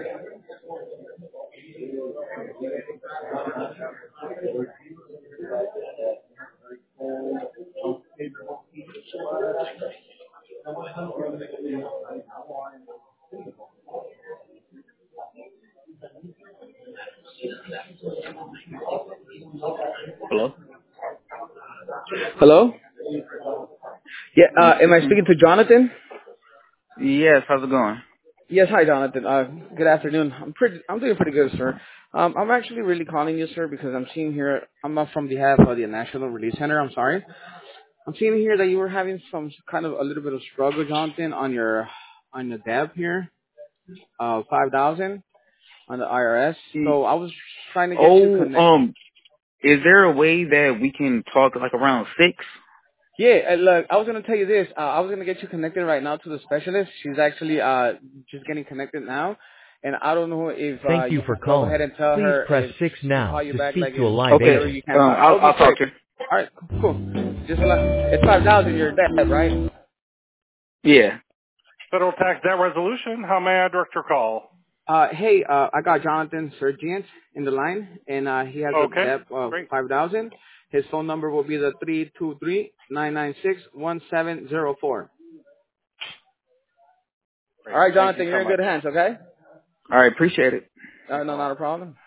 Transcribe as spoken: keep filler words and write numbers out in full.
Hello? Hello? Yeah, uh, am I speaking to Jonathan? Yes, how's it going? Yes, hi, Jonathan. Uh, good afternoon. I'm pretty, I'm doing pretty good, sir. Um, I'm actually really calling you, sir, because I'm seeing here, I'm not from behalf of the National Release Center, I'm sorry. I'm seeing here that you were having some kind of a little bit of struggle, Jonathan, on your, on your debt here, uh, five thousand on the I R S. Mm, So I was trying to get you Oh, connected. um, is there a way that we can talk like around six? Yeah, uh, look, I was gonna tell you this. Uh, I was gonna get you connected right now to the specialist. She's actually uh just getting connected now, and I don't know if uh Thank you you for could go ahead calling. and tell Please her press if six she can now call you to back speak like to a in live Okay, whenever agent. you can. um, Uh, I'll, it'll be I'll talk quick. to her. All right, cool. Just wanna, it's five thousand. You're dead, right? Yeah. Federal Tax Debt Resolution. How may I direct your call? Uh, hey, uh, I got Jonathan Sergiant in the line, and uh, he has a Okay, debt of great. five thousand. His phone number will be the three two three nine nine six one seven zero four. All Great. right, Thank you Jonathan, so you're in much. good hands. Okay? All right, appreciate it. Uh, no, not a problem.